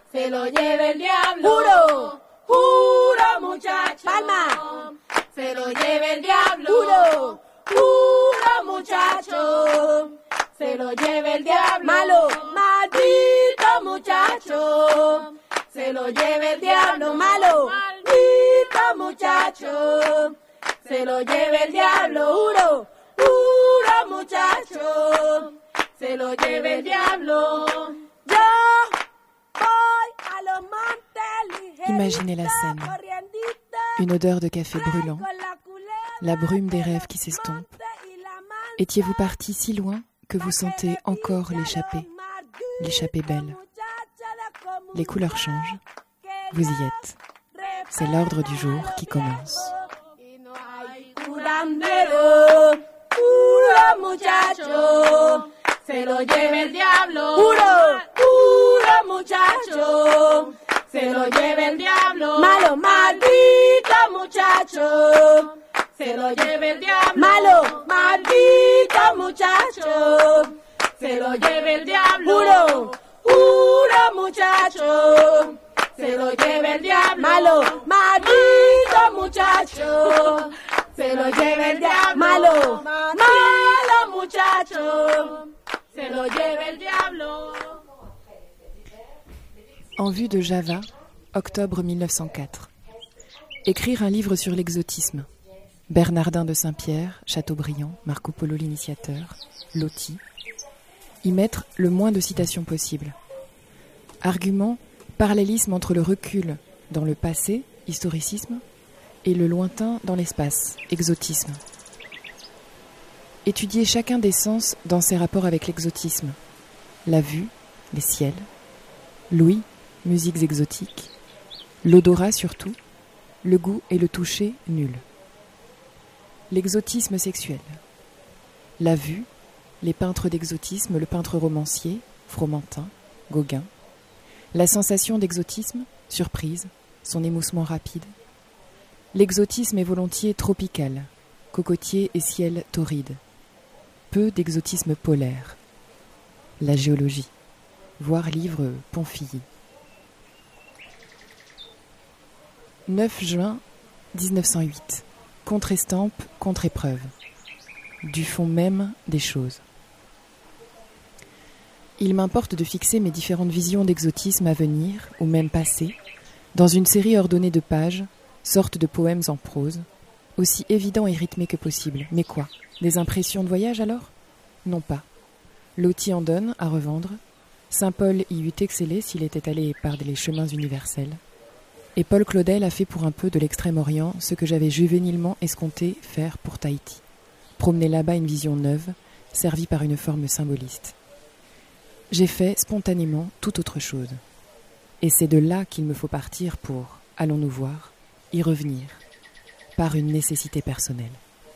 se lo lleve el diablo. Juro, juro muchacho. Palma. Se lo lleve el diablo. Juro, juro muchacho. Se lo lleve el diablo. Malo, maldito muchacho. Se lo lleve el diablo. Malo, maldito muchacho. Se lo lleve el diablo. Juro, juro muchacho. Se lo lleve el diablo. Yo voy a los montes. Imaginez la scène. Une odeur de café brûlant, la brume des rêves qui s'estompe. Étiez-vous parti si loin que vous sentez encore l'échappée belle. Les couleurs changent, vous y êtes. C'est l'ordre du jour qui commence. Se lo lleve el diablo. Juro, juro muchacho. Se lo lleve el diablo. Malo, maldito muchacho. Se lo lleve el diablo. Malo, maldito muchacho. Se lo lleve el diablo. Juro, juro muchacho. Se lo lleve el diablo. Malo, maldito muchacho. Se lo lleve el diablo. Malo, malo muchacho. Se lo lleve el diablo. En vue de Java, octobre 1904. Écrire un livre sur l'exotisme. Bernardin de Saint-Pierre, Chateaubriand, Marco Polo l'initiateur, Loti. Y mettre le moins de citations possible. Argument, parallélisme entre le recul dans le passé, historicisme, et le lointain dans l'espace, exotisme. Étudier chacun des sens dans ses rapports avec l'exotisme. La vue, les ciels, l'ouïe, musiques exotiques, l'odorat surtout, le goût et le toucher nul. L'exotisme sexuel. La vue, les peintres d'exotisme, le peintre romancier, Fromentin, Gauguin. La sensation d'exotisme, surprise, son émoussement rapide. L'exotisme est volontiers tropical, cocotier et ciel torride. Peu d'exotisme polaire. La géologie. Voir livre Ponfilly. 9 juin 1908. Contre-estampe, contre-épreuve. Du fond même des choses. Il m'importe de fixer mes différentes visions d'exotisme à venir, ou même passé, dans une série ordonnée de pages, sorte de poèmes en prose, aussi évident et rythmé que possible. Mais quoi ? Des impressions de voyage alors ? Non pas. Loti en donne à revendre. Saint-Paul y eût excellé s'il était allé par les chemins universels. Et Paul Claudel a fait pour un peu de l'Extrême-Orient ce que j'avais juvénilement escompté faire pour Tahiti. Promener là-bas une vision neuve, servie par une forme symboliste. J'ai fait spontanément tout autre chose. Et c'est de là qu'il me faut partir pour, allons-nous voir, y revenir, par une nécessité personnelle.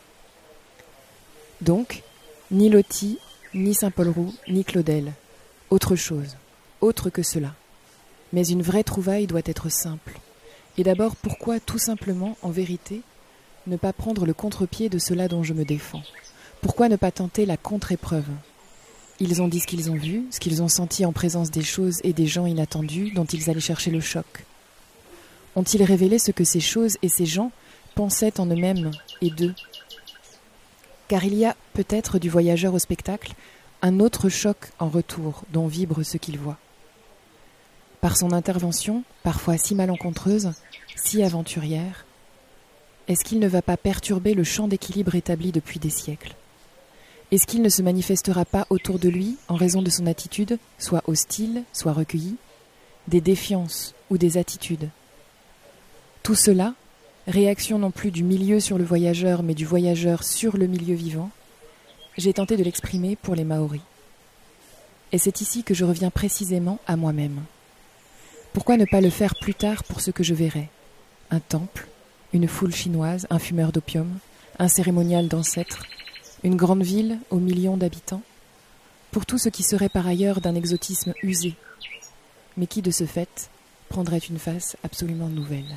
Donc, ni Loti, ni Saint-Paul-Roux, ni Claudel, autre chose, autre que cela. Mais une vraie trouvaille doit être simple. Et d'abord, pourquoi tout simplement, en vérité, ne pas prendre le contre-pied de cela dont je me défends ? Pourquoi ne pas tenter la contre-épreuve ? Ils ont dit ce qu'ils ont vu, ce qu'ils ont senti en présence des choses et des gens inattendus dont ils allaient chercher le choc. Ont-ils révélé ce que ces choses et ces gens pensaient en eux-mêmes et d'eux ? Car il y a peut-être du voyageur au spectacle un autre choc en retour dont vibre ce qu'il voit. Par son intervention, parfois si malencontreuse, si aventurière, est-ce qu'il ne va pas perturber le champ d'équilibre établi depuis des siècles ? Est-ce qu'il ne se manifestera pas autour de lui, en raison de son attitude, soit hostile, soit recueillie, des défiances ou des attitudes ? Tout cela, réaction non plus du milieu sur le voyageur, mais du voyageur sur le milieu vivant, j'ai tenté de l'exprimer pour les Maoris. Et c'est ici que je reviens précisément à moi-même. Pourquoi ne pas le faire plus tard pour ce que je verrai ? Un temple, une foule chinoise, un fumeur d'opium, un cérémonial d'ancêtres, une grande ville aux millions d'habitants, pour tout ce qui serait par ailleurs d'un exotisme usé, mais qui de ce fait prendrait une face absolument nouvelle.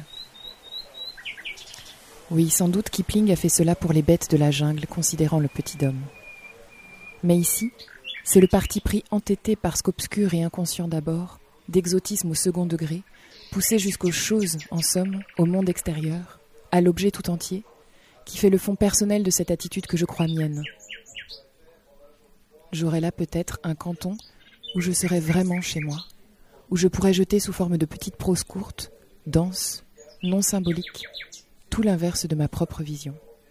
Oui, sans doute Kipling a fait cela pour les bêtes de la jungle, considérant le petit homme. Mais ici, c'est le parti pris entêté parce qu'obscur et inconscient d'abord, d'exotisme au second degré, poussé jusqu'aux choses, en somme, au monde extérieur, à l'objet tout entier, qui fait le fond personnel de cette attitude que je crois mienne. J'aurais là peut-être un canton où je serais vraiment chez moi, où je pourrais jeter sous forme de petites proses courtes, denses, non symboliques, tout l'inverse de ma propre vision.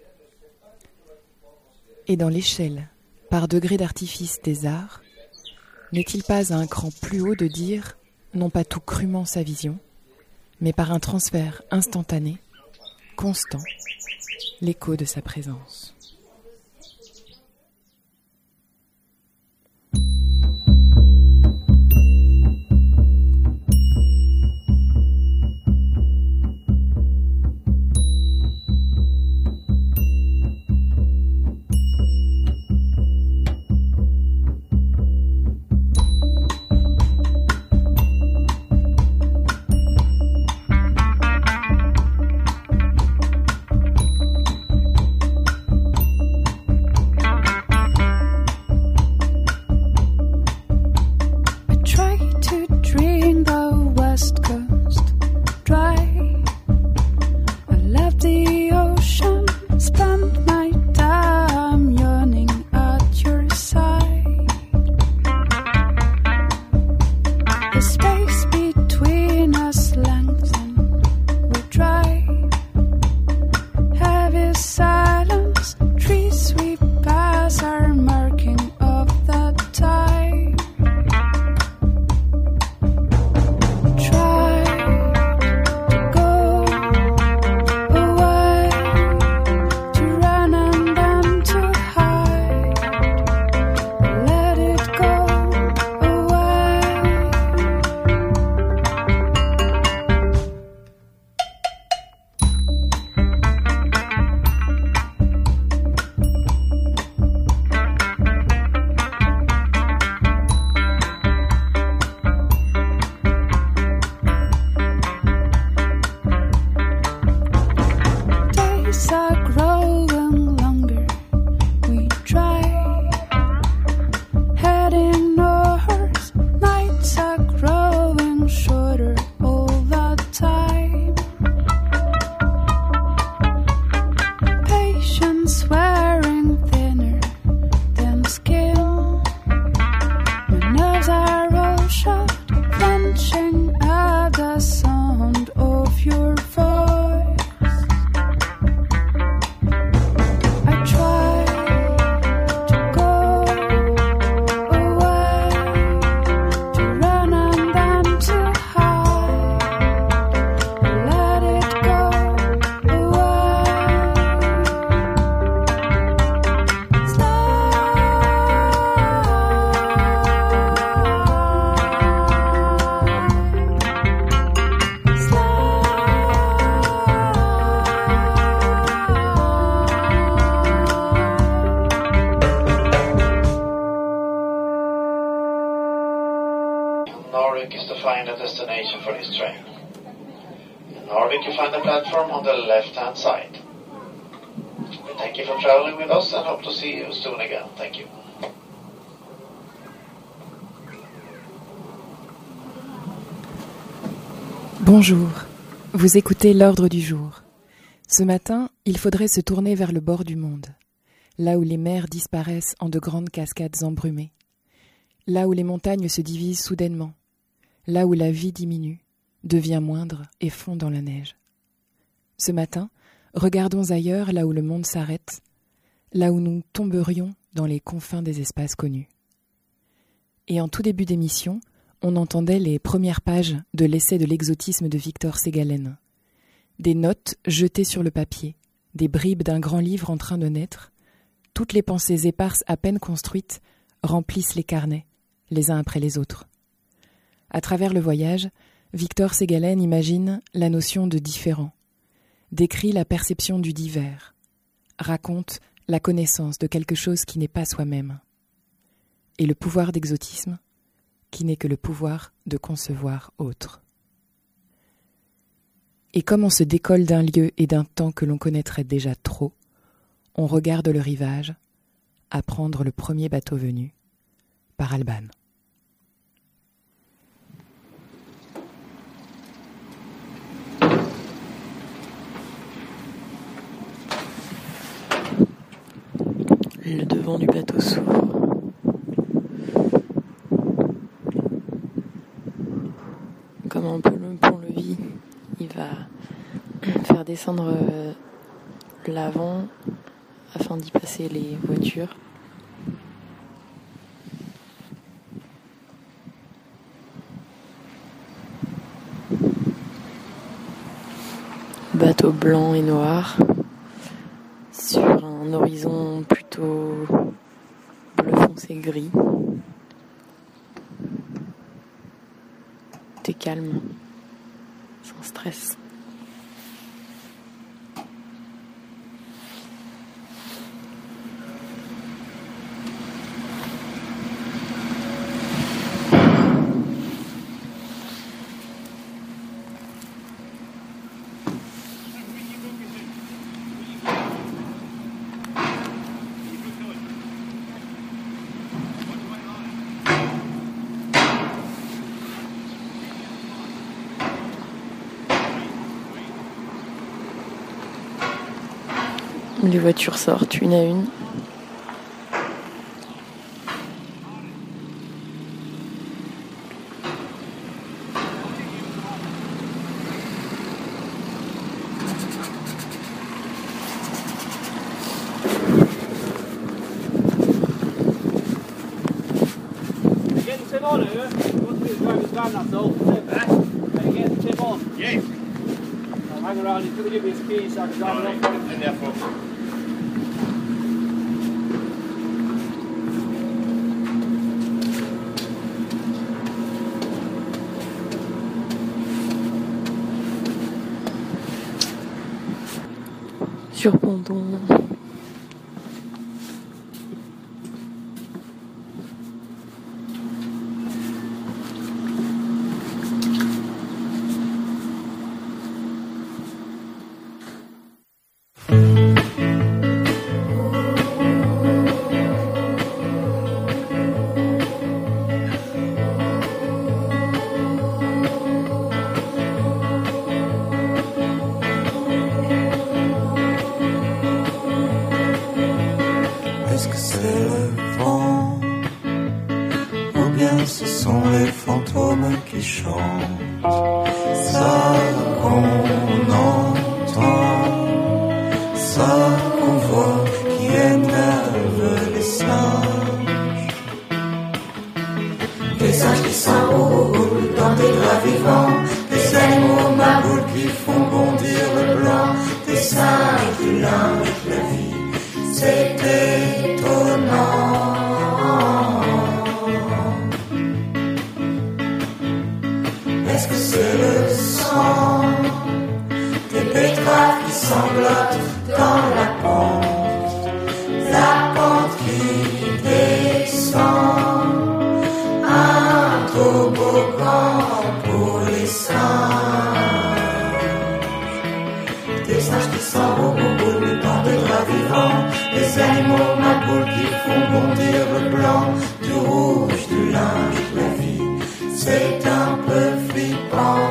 Et dans l'échelle, par degré d'artifice des arts, n'est-il pas à un cran plus haut de dire, non pas tout crûment sa vision, mais par un transfert instantané, constant, l'écho de sa présence. Narvik is to find a destination for this train. In Narvik you find the platform on the left-hand side. We thank you for traveling with us and hope to see you soon again. Thank you. Bonjour, vous écoutez l'ordre du jour. Ce matin, il faudrait se tourner vers le bord du monde, là où les mers disparaissent en de grandes cascades embrumées, là où les montagnes se divisent soudainement, là où la vie diminue, devient moindre et fond dans la neige. Ce matin, regardons ailleurs là où le monde s'arrête, là où nous tomberions dans les confins des espaces connus. Et en tout début d'émission, on entendait les premières pages de l'essai de l'exotisme de Victor Segalen. Des notes jetées sur le papier, des bribes d'un grand livre en train de naître, toutes les pensées éparses à peine construites remplissent les carnets, les uns après les autres. À travers le voyage, Victor Segalen imagine la notion de différent, décrit la perception du divers, raconte la connaissance de quelque chose qui n'est pas soi-même. Et le pouvoir d'exotisme, qui n'est que le pouvoir de concevoir autre. Et comme on se décolle d'un lieu et d'un temps que l'on connaîtrait déjà trop, on regarde le rivage, à prendre le premier bateau venu, par Alban. Le devant du bateau s'ouvre. Comme un pont-levis, il va faire descendre l'avant afin d'y passer les voitures. Bateau blanc et noir sur un horizon plutôt bleu foncé gris. T'es calme, sans stress. Les voitures sortent une à une. Sur Ponton. Est-ce que c'est le vent ou bien ce sont les fantômes qui chantent? Ça qu'on entend, ça qu'on voit qui énerve les singes. Des singes qui s'enroulent dans des draps vivants, des animaux maboules qui font bondir le blanc, des singes du linge, la vie. C'est étonnant. Est-ce que c'est le sang des betteraves qui sanglotent dans la pente qui descend, un toboggan pour les singes, des singes qui s'enroulent dans des draps vivants, des animaux maboules qui font bondir le blanc, du rouge, du linge, la vie, c'est un peu flippant.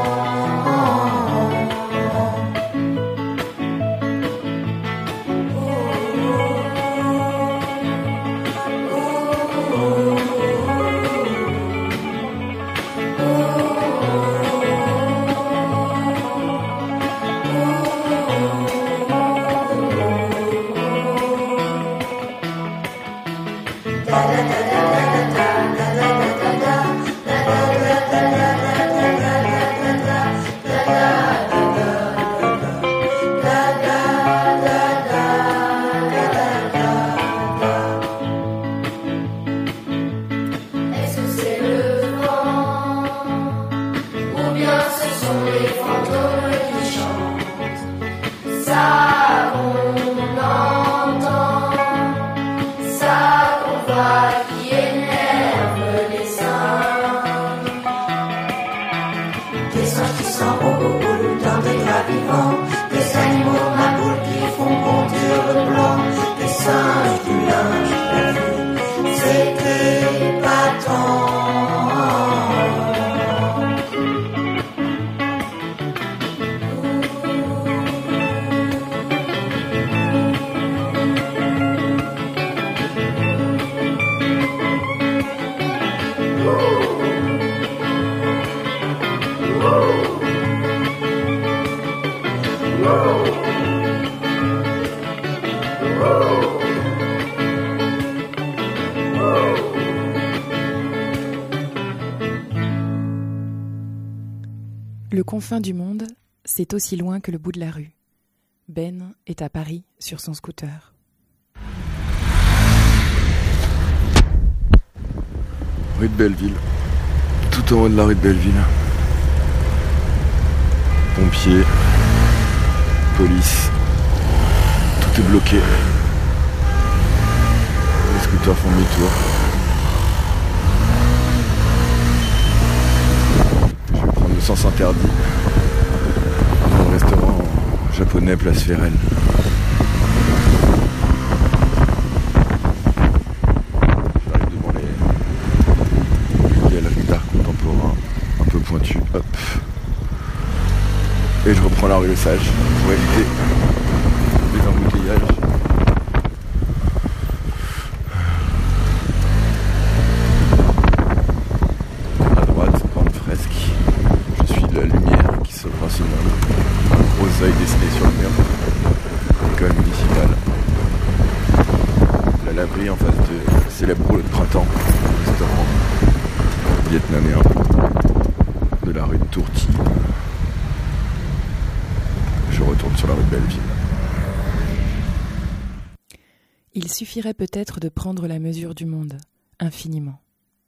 Le confin du monde, c'est aussi loin que le bout de la rue. Ben est à Paris sur son scooter. Rue de Belleville. Tout en haut de la rue de Belleville. Pompiers. Police. Tout est bloqué. Les scooters font demi-tour. Je vais prendre le sens interdit dans le restaurant japonais Place Ferrel. J'arrive devant les galeries d'art contemporain un peu pointues. Hop. Et je reprends la rue Le Sage pour éviter les embouteillages. À droite, grande fresque. Je suis la lumière qui sauvera ce monde. Un gros œil dessiné sur le mur. L'école municipale. La laverie en face de célèbre rouleau de printemps. Restaurant vietnamien de la rue de Tourty. Je retourne sur la rue de Belleville. Il suffirait peut-être de prendre la mesure du monde, infiniment.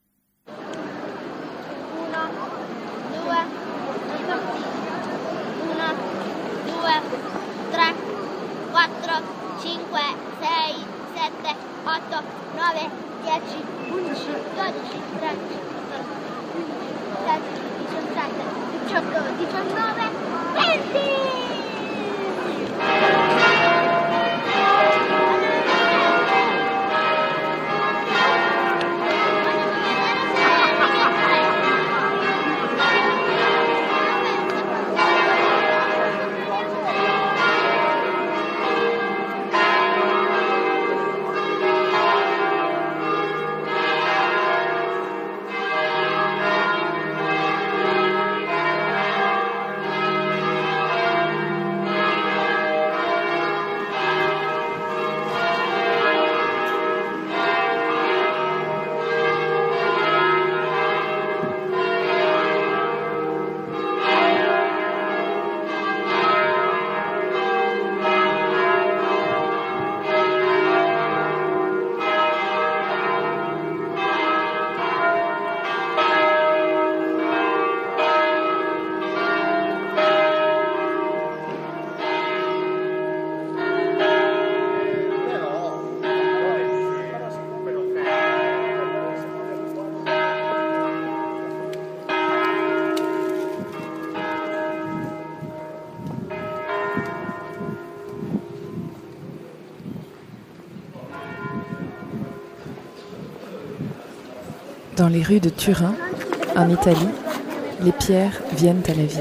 Dans les rues de Turin, en Italie, les pierres viennent à la vie.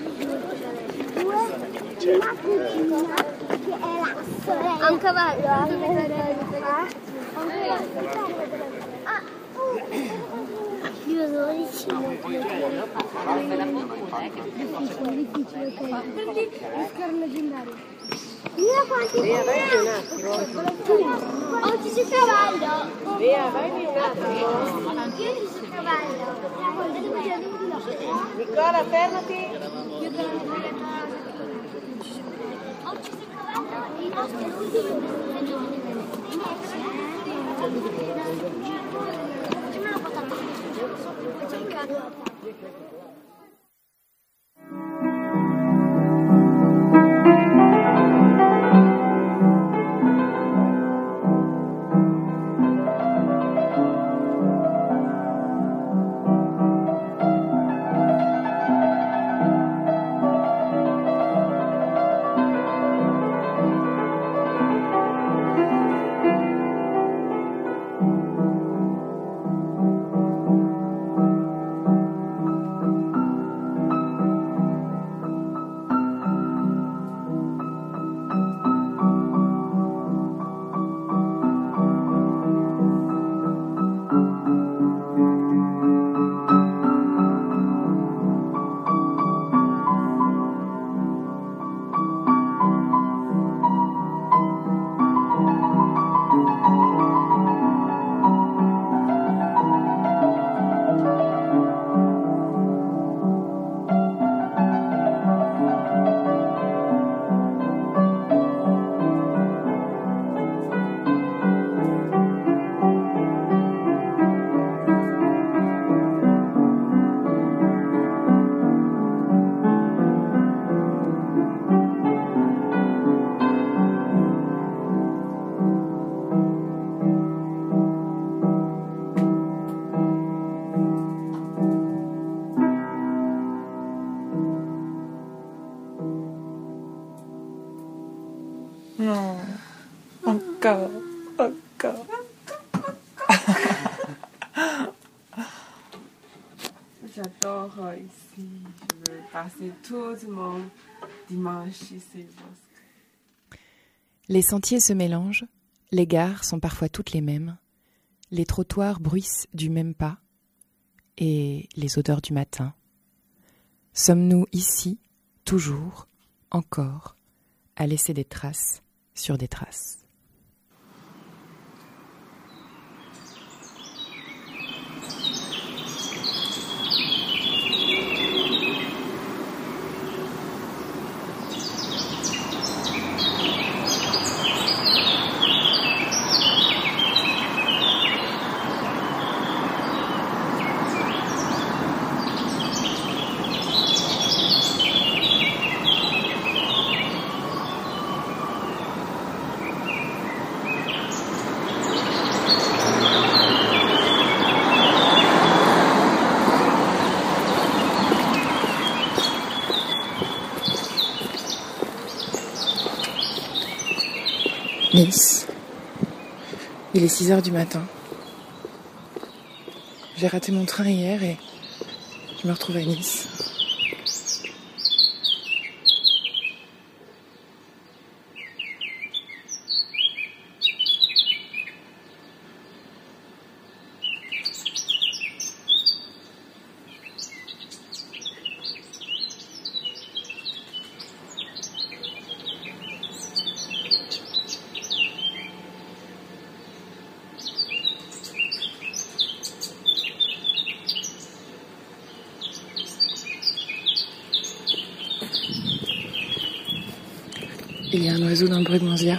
Un cavallo. Io sono vicino. Prendi il schermo leggendario. Io quanti un attimo. Oggi c'è cavallo. Via, vai un attimo. Io ci sono cavallo. Nicola, fermati. Oggi c'è cavallo. I nostri Non, encore. J'adore ici. Je veux passer tout mon dimanche ici. Les sentiers se mélangent, les gares sont parfois toutes les mêmes, les trottoirs bruissent du même pas, et les odeurs du matin. Sommes-nous ici, toujours, encore, à laisser des traces sur des traces? Nice. Il est 6h du matin. J'ai raté mon train hier et je me retrouve à Nice. Il y a un oiseau dans le Bréganzia.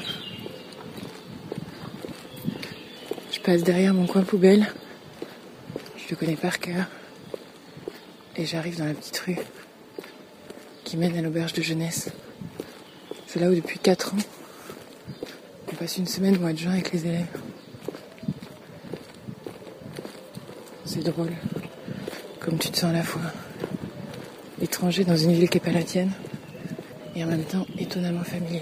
Je passe derrière mon coin poubelle. Je le connais par cœur. Et j'arrive dans la petite rue qui mène à l'auberge de jeunesse. C'est là où depuis 4 ans, on passe une semaine au mois de juin avec les élèves. C'est drôle, comme tu te sens à la fois étranger dans une ville qui n'est pas la tienne, et en même temps étonnamment familier.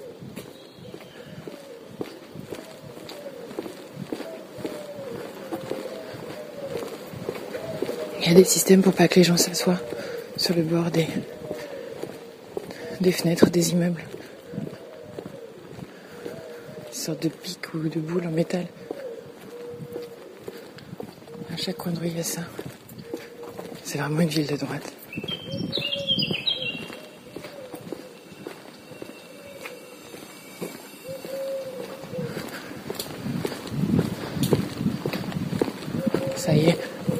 Il y a des systèmes pour pas que les gens s'assoient sur le bord des fenêtres des immeubles. Des sortes de pics ou de boules en métal. À chaque coin de rue, il y a ça. C'est vraiment une ville de droite. Ça y est.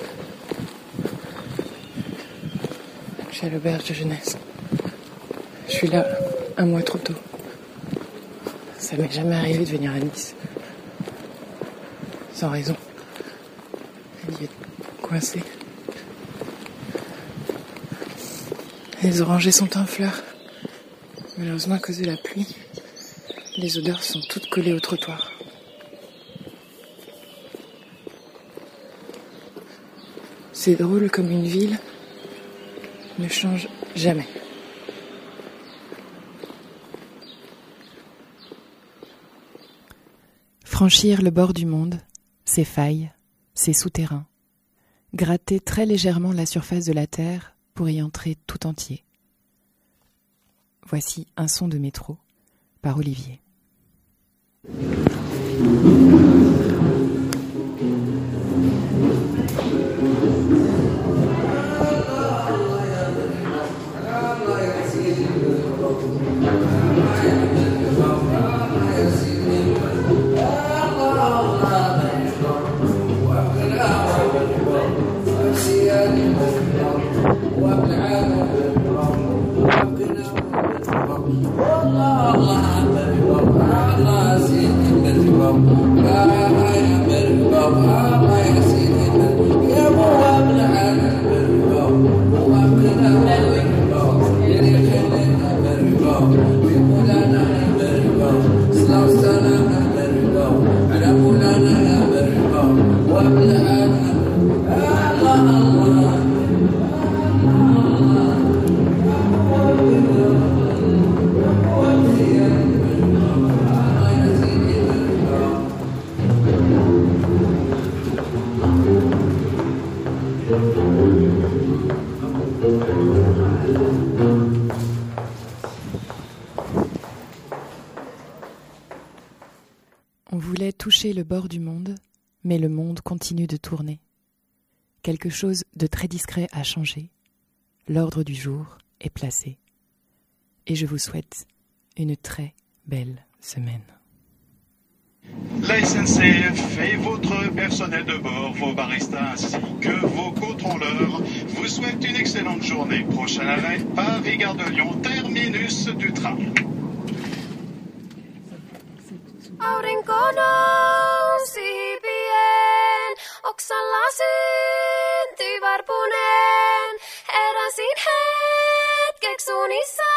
Je suis à l'auberge de jeunesse. Je suis là un mois trop tôt. Ça m'est jamais arrivé de venir à Nice. Sans raison. Il est coincé. Les orangers sont en fleurs. Malheureusement, à cause de la pluie, les odeurs sont toutes collées au trottoir. C'est drôle comme une ville ne change jamais. Franchir le bord du monde, ses failles, ses souterrains. Gratter très légèrement la surface de la terre pour y entrer tout entier. Voici un son de métro par Olivier. الله On voulait toucher le bord du monde, mais le monde continue de tourner. Quelque chose de très discret a changé. L'ordre du jour est placé. Et je vous souhaite une très belle semaine. La SNCF et votre personnel de bord, vos baristas ainsi que vos contrôleurs vous souhaitent une excellente journée. Prochain arrêt, Paris-Gare de Lyon, terminus du train. Aurinko nousi pien, oksalla synti varpunen. Heräsin hetkeksi unissa.